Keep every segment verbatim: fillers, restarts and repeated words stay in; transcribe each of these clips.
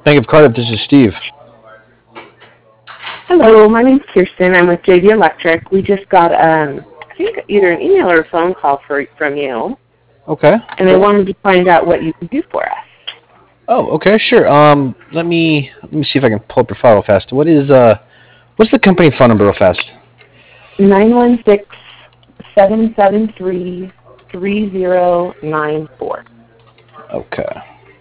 Thank you for calling up. This is Steve. Hello, my name's Kirsten. I'm with J V Electric. We just got, um, I think, either an email or a phone call for, from you, Okay. and I wanted to find out what you can do for us. Oh, okay, sure. Um, let me let me see if I can pull up your file real fast. What is uh, what's the company phone number real fast? nine one six, seven seven three, three zero nine four. Okay.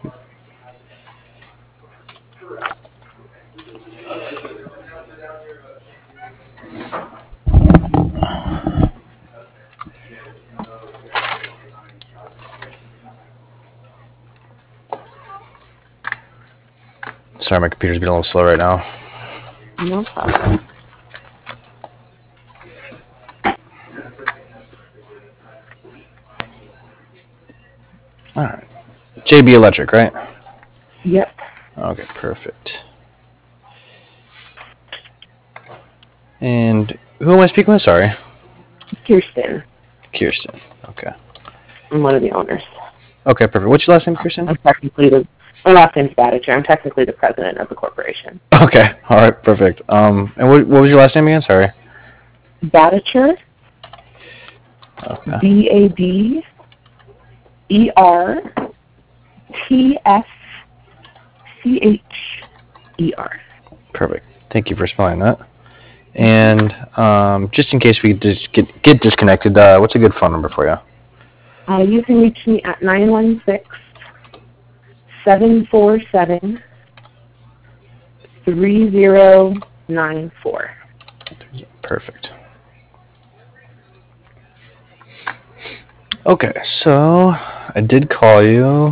Sorry, my computer's been a little slow right now. No problem. All right. J B Electric, right? Yep. Okay, perfect. And who am I speaking with? Sorry. Kirsten. Kirsten. Okay. I'm one of the owners. Okay, perfect. What's your last name, Kirsten? I'm technically the, my last name's Badager. I'm technically the president of the corporation. Okay. All right, perfect. Um, and what, what was your last name again? Sorry. Badacher. Okay. B A D E R T S C H E R. Perfect. Thank you for spelling that. And um, just in case we just get get disconnected, uh, what's a good phone number for you? Uh, you can reach me at nine one six, seven four seven, three zero nine four. Perfect. Okay, so I did call you.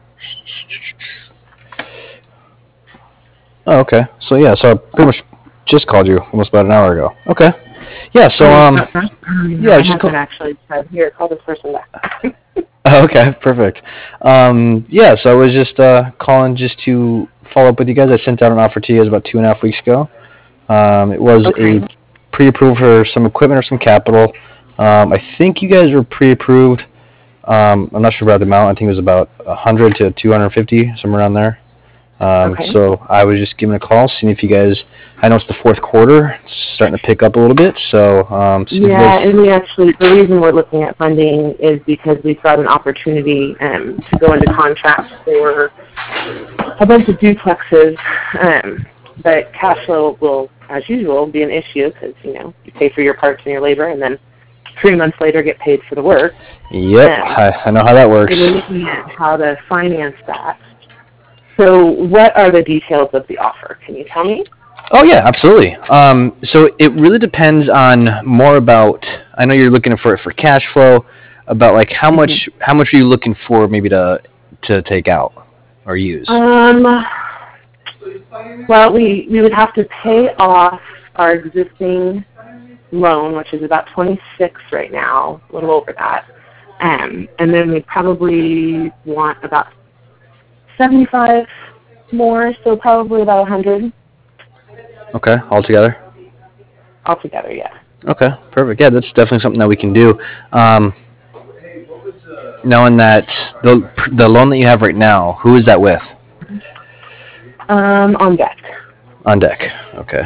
Oh, okay. So yeah, so I pretty much just called you almost about an hour ago. Okay. Yeah. So um. Yeah, I haven't actually said here. Call this person back. Okay, perfect. Um, yeah, so I was just uh, calling just to follow up with you guys. I sent out an offer to you guys about two and a half weeks ago. Um, it was Okay. a pre-approved for some equipment or some capital. Um, I think you guys were pre-approved. Um, I'm not sure about the amount. I think it was about one hundred to two hundred fifty, somewhere around there. Um, Okay. So I was just giving a call, seeing if you guys. I know it's the fourth quarter, it's starting to pick up a little bit. So um, seeing if you Yeah, guys. and we actually, the reason we're looking at funding is because we've got an opportunity um, to go into contract for a bunch of duplexes, um, but cash flow will, as usual, be an issue because, you know, you pay for your parts and your labor and then three months later get paid for the work. Yep, Um, I, I know how that works. and we're looking at how to finance that. So what are the details of the offer? Can you tell me? Oh yeah, absolutely. Um, so it really depends on more about. I know you're looking for for cash flow, about like how Mm-hmm. much how much are you looking for maybe to to take out or use? Um, well, we, we would have to pay off our existing loan, which is about twenty-six right now, a little over that. Um, and then we'd probably want about seventy-five more, so probably about one hundred Okay, altogether. altogether, yeah. Okay, perfect. Yeah, that's definitely something that we can do. Um, knowing that the the loan that you have right now, who is that with? Um, on deck. On deck. Okay.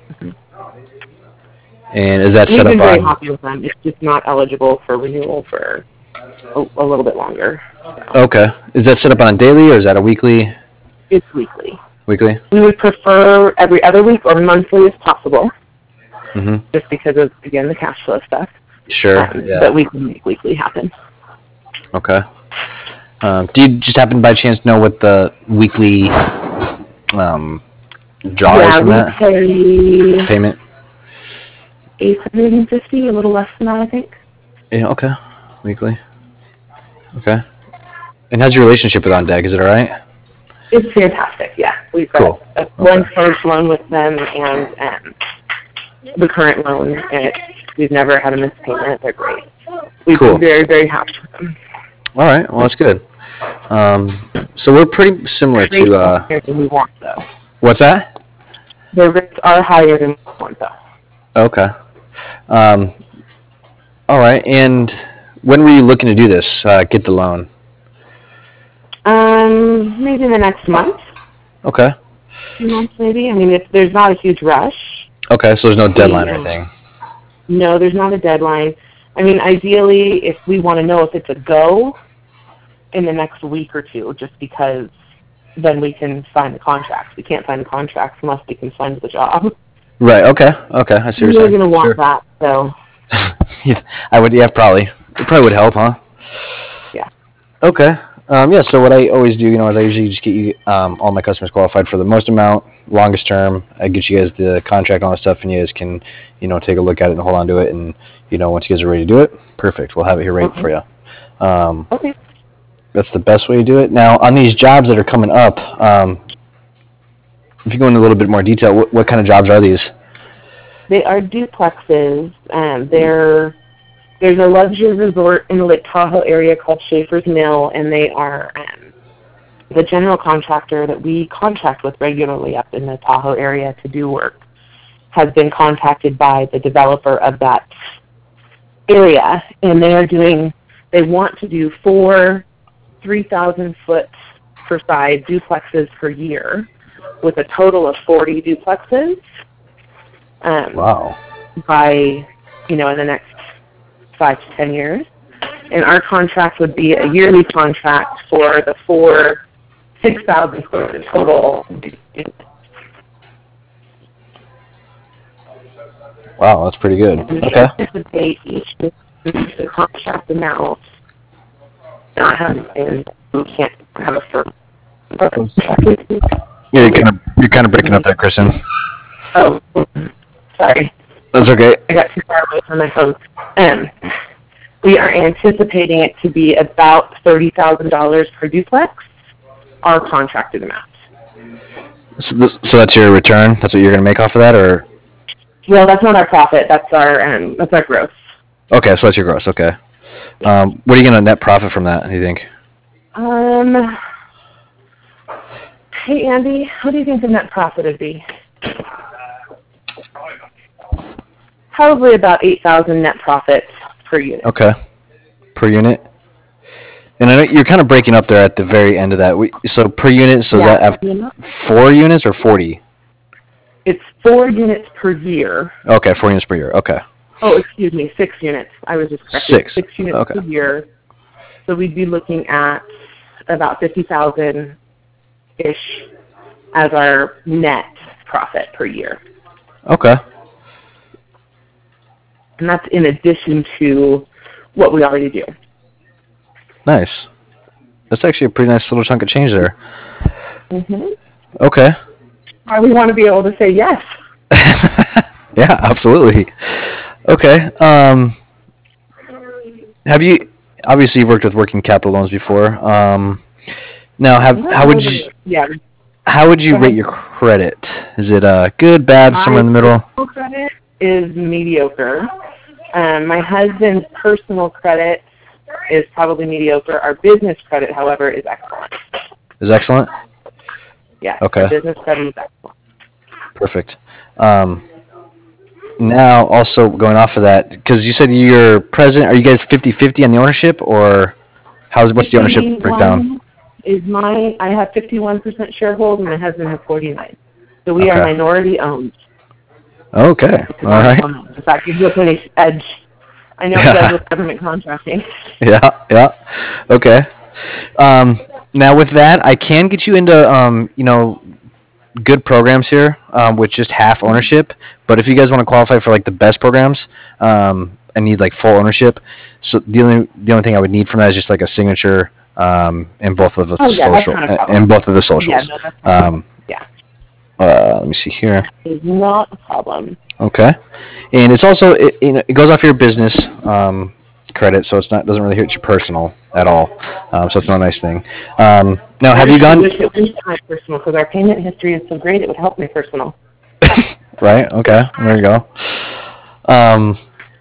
And is that We've set up been very on? happy with them. It's just not eligible for renewal for a, a little bit longer. So Okay. Is that set up on a daily or is that a weekly? it's weekly. Weekly. We would prefer every other week or monthly if possible, Mm-hmm. just because of, again, the cash flow stuff. Sure. Um, Yeah. but we can make weekly happen. Okay. Um, do you just happen by chance know what the weekly um, draw is Yeah, from we that pay payment? eight hundred fifty, a little less than that, I think. Yeah. Okay. Weekly. Okay. And how's your relationship with On Deck? Is it all right? It's fantastic, yeah. We've got Cool. a Okay. one first loan with them and um, the current loan, and it, we've never had a missed payment. They're great. We've Cool. been very, very happy with them. All right. Well, that's good. Um, so we're pretty similar to. Uh, Higher than we want, though. what's that? Their rates are higher than we want, though. Okay. Um, all right. And when were you looking to do this? Uh, get the loan. Um, maybe in the next month. Okay. Two months maybe. I mean, if there's not a huge rush. Okay, so there's no deadline or anything. No, there's not a deadline. I mean, ideally, if we want to know if it's a go in the next week or two, just because then we can sign the contracts. We can't sign the contracts unless we can sign the job. Right. Okay. Okay. I see what you're We're saying. going to want Sure. that, so. I would. Yeah, probably. It probably would help, huh? Yeah. Okay. Um, yeah. So what I always do, you know, is I usually just get you um, all my customers qualified for the most amount, longest term. I get you guys the contract, all that stuff, and you guys can, you know, take a look at it and hold on to it. And you know, once you guys are ready to do it, perfect. We'll have it here ready Okay. for you. Um, Okay. That's the best way to do it. Now, on these jobs that are coming up, um, if you go into a little bit more detail, what, what kind of jobs are these? They are duplexes. Um, they're there's a luxury resort in the Lake Tahoe area called Schaefer's Mill, and they are um, the general contractor that we contract with regularly up in the Tahoe area to do work has been contacted by the developer of that area, and they are doing. They want to do four three thousand foot per side duplexes per year, with a total of forty duplexes. Um, Wow. By, you know, in the next five to ten years. And our contract would be a yearly contract for the four six thousand foot total. Wow, that's pretty good. And we Okay. anticipate each the contract amount not having, and we can't have a firm. Yeah, you're kind of you're kind of breaking up there, Kristen. Oh, sorry. That's okay. I got too far away from my phone. Um, we are anticipating it to be about thirty thousand dollars per duplex, our contracted amount. So, this, so that's your return. That's what you're going to make off of that, or? Well, that's not our profit. That's our um, that's our gross. Okay, so that's your gross. Okay. Um, what are you going to net profit from that? Do you think? Um. Hey, Andy, what do you think the net profit would be? Probably about eight thousand net profit per unit. Okay. Per unit. And I know you're kind of breaking up there at the very end of that. We, so per unit, so Yeah. that have four units or forty? It's four units per year. Okay, four units per year. Okay. Oh, excuse me, six units. I was just corrected. Six. Six units Okay. per year. So we'd be looking at about fifty thousand ish as our net profit per year. Okay. And that's in addition to what we already do. Nice. That's actually a pretty nice little chunk of change there. Mm-hmm. Okay. Why we want to be able to say yes. Yeah, absolutely. Okay. Um, have you obviously you've worked with working capital loans before? Um, now, have how would you Yeah. how would you Go rate ahead. your credit? Is it uh, good, bad, somewhere in the middle? My personal credit is mediocre. Um, my husband's personal credit is probably mediocre. Our business credit, however, is excellent. Is excellent. Yeah. Okay. Our business credit is excellent. Perfect. Um, now, also going off of that, because you said you're president, are you guys fifty-fifty on the ownership, or how's what's the ownership breakdown? Is my I have fifty-one percent sharehold, and my husband has forty-nine. So we are Okay. minority owned. Okay. All right. If that gives you a nice edge. I know Yeah. it does with government contracting. Yeah. Yeah. Okay. Um, now with that, I can get you into um, you know, good programs here um, with just half ownership. But if you guys want to qualify for like the best programs, um, and need like full ownership, so the only the only thing I would need from that is just like a signature um, in both of the Oh, yeah, that's social not a problem. in both of the Yeah, socials. no, that's not Um, Yeah. uh, let me see here. It's not a problem. Okay, and it's also it, you know, it goes off your business um, credit, so it's not doesn't really hurt your personal at all. Um, so it's not a nice thing. Um, now, have I you wish- I gone? wish it went to my personal because our payment history is so great. It would help my personal. Right. Okay. There you go. Um,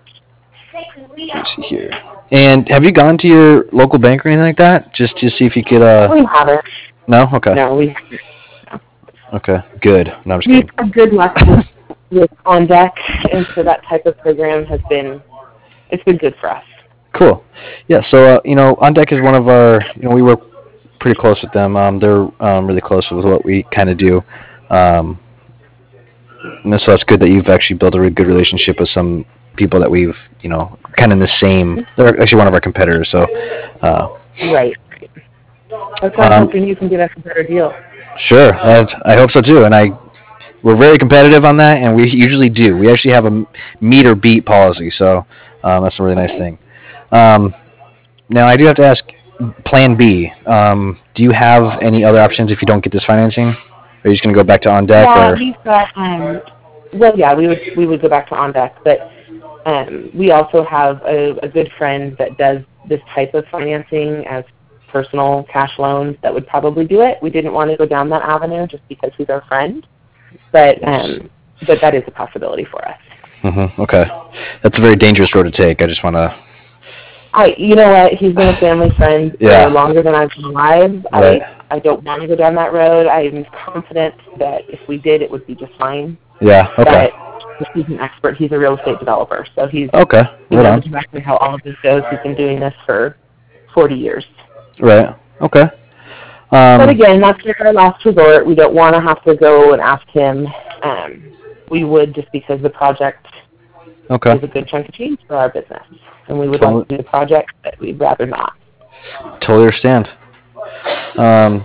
let me see here. And have you gone to your local bank or anything like that, just to see if you could? Uh, We haven't. no. Okay. No, we haven't. Okay. Good. No, I'm just We've kidding. had good luck with, with On Deck, and so that type of program has been, it's been good for us. Cool. Yeah. So uh, you know, On Deck is one of our. You know, we work pretty close with them. Um, they're um, really close with what we kind of do. Um, and so it's good that you've actually built a really good relationship with some people that we've, you know, kind of in the same. They're actually one of our competitors. So, uh, Right. That's why I'm um, hoping you can give us a better deal. sure, that, I hope so too. And I, we're very competitive on that, and we usually do. We actually have a meet or beat policy, so um, that's a really nice thing. Um, now, I do have to ask, Plan B. Um, do you have any other options if you don't get this financing? Are you just going to go back to on deck, Yeah, or? we've got, um, well, yeah, we would we would go back to on deck, but um, we also have a, a good friend that does this type of financing as personal cash loans that would probably do it. We didn't want to go down that avenue just because he's our friend, but um, but that is a possibility for us. Mm-hmm. Okay, that's a very dangerous road to take. I just want to. I, you know what? He's been a family friend Yeah. for longer than I've been alive. Right. I I don't want to go down that road. I'm confident that if we did, it would be just fine. Yeah. Okay. But he's an expert. He's a real estate developer, so he's Okay. he Right knows on. exactly how all of this goes. He's been doing this for forty years. Right. Okay. Um, But again, that's like our last resort. We don't want to have to go and ask him. Um, we would just because the project okay. is a good chunk of change for our business, and we would Totally. like to do the project, but we'd rather not. Totally understand. Um,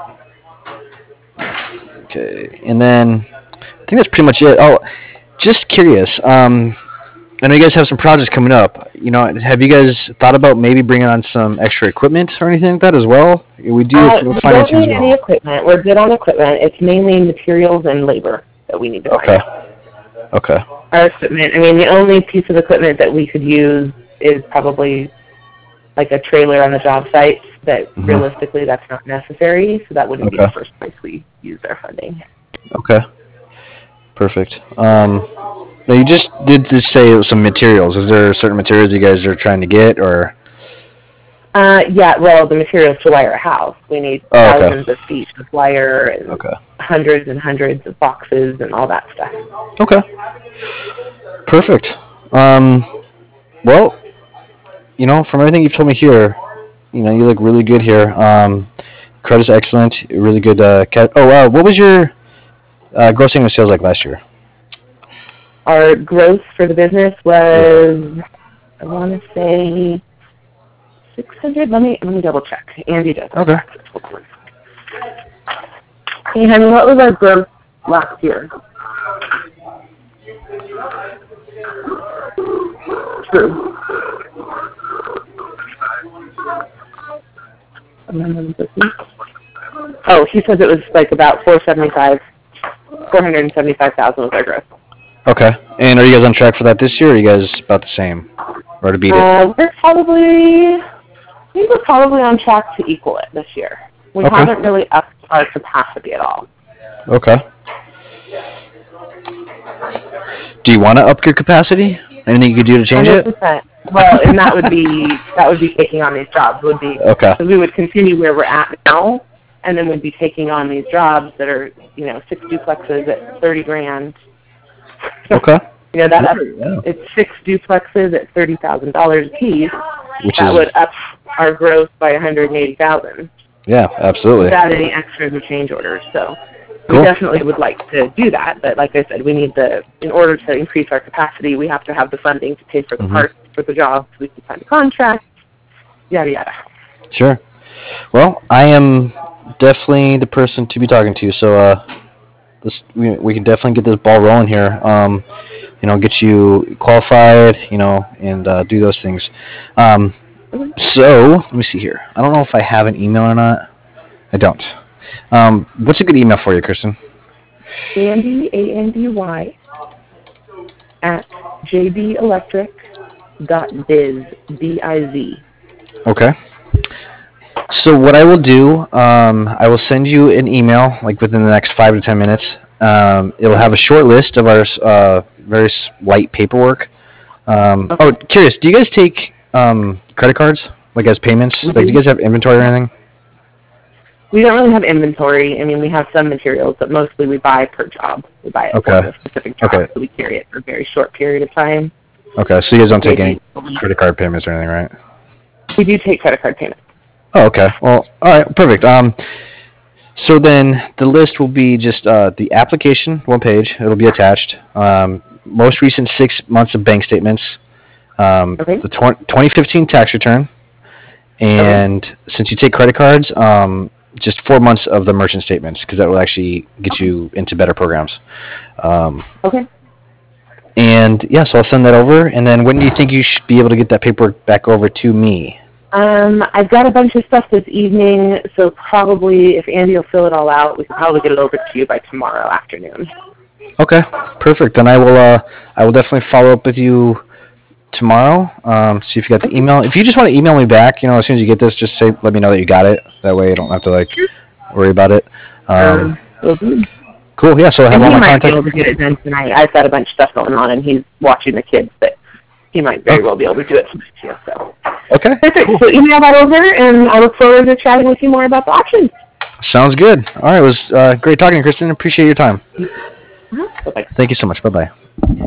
okay, and then I think that's pretty much it. Oh, just curious. Um, I know you guys have some projects coming up. You know, have you guys thought about maybe bringing on some extra equipment or anything like that as well? We do Uh, it we for don't financing as need any well. equipment. We're good on equipment. It's mainly materials and labor that we need to Okay. find. Okay. Our equipment, I mean, the only piece of equipment that we could use is probably like a trailer on the job site, but Mhm. realistically that's not necessary, so that wouldn't be Okay. the first place we use our funding. Okay. Perfect. Um, now you just did just say it was some materials. Is there certain materials you guys are trying to get, or? Uh, yeah, well, the materials to wire a house. We need Oh, okay. thousands of feet of wire and Okay. hundreds and hundreds of boxes and all that stuff. Okay. Perfect. Um, well, you know, from everything you've told me here, you know, you look really good here. Um, credit's excellent. Really good. Uh, ca- oh, uh, what was your uh, gross annual sales like last year? Our gross for the business was, I want to say, six hundred. Let me let me double check. Andy does. Okay. Hey, honey, what was our gross last year? True. Oh, he says it was like about four seventy-five, four hundred seventy-five thousand was our gross. Okay. And are you guys on track for that this year, or are you guys about the same? Or to beat it? Uh, we're probably, I think we're probably on track to equal it this year. We Okay. haven't really upped our capacity at all. Okay. Do you want to up your capacity? Anything you could do to change it? one hundred percent. Well, and that would be that would be taking on these jobs. Would be Okay. so we would continue where we're at now, and then we'd be taking on these jobs that are you know six duplexes at thirty grand. Okay. You know that Yeah. it's six duplexes at thirty thousand dollars a piece. Which That is would up our gross by one hundred and eighty thousand yeah, absolutely. without any extras or change orders. So. Cool. We definitely would like to do that, but like I said, we need the, in order to increase our capacity, we have to have the funding to pay for the Mhm. parts for the jobs, we can sign a contract, yada yada. Sure. Well, I am definitely the person to be talking to. So, uh, this we, we can definitely get this ball rolling here. Um, you know, get you qualified. You know, and uh, do those things. Um, so let me see here. I don't know if I have an email or not. I don't. Um, what's a good email for you, Kristen? Andy, A N D Y, at j b electric dot biz, B I Z. Okay. So what I will do, um, I will send you an email like within the next five to ten minutes. Um, it'll have a short list of our uh, very light paperwork. Um, Okay. Oh, curious, do you guys take um, credit cards like as payments? We Like, do you do. guys have inventory or anything? We don't really have inventory. I mean, we have some materials, but mostly we buy per job. We buy it Okay. for a specific job, Okay. so we carry it for a very short period of time. Okay, so you guys don't take any Maybe a week. credit card payments or anything, right? We do take credit card payments. Oh, okay. Well, all right, perfect. Um, so then the list will be just uh, the application, one page. It'll be attached. Um, most recent six months of bank statements. Um, Okay. the tw- twenty fifteen tax return, Okay. and since you take credit cards, um, just four months of the merchant statements because that will actually get you into better programs. Um, Okay. and yeah, so I'll send that over. And then when do you think you should be able to get that paperwork back over to me? Um, I've got a bunch of stuff this evening, so probably if Andy will fill it all out, we can probably get it over to you by tomorrow afternoon. Okay, perfect. Then I will. Uh, I will definitely follow up with you tomorrow. Um, see if you got the email. If you just want to email me back, you know, as soon as you get this, just say, let me know that you got it. That way, you don't have to like worry about it. Um, Um, will do. cool. Yeah. So I have And all he my might be contact. able to get it done tonight. I've got a bunch of stuff going on, and he's watching the kids, but he might very Oh. well be able to do it tonight too. So Okay. perfect. Cool. So email that over, and I look forward to chatting with you more about the options. Sounds good. All right. It was uh, great talking to you, Kristen. Appreciate your time. Uh-huh. Bye-bye. Thank you so much. Bye bye.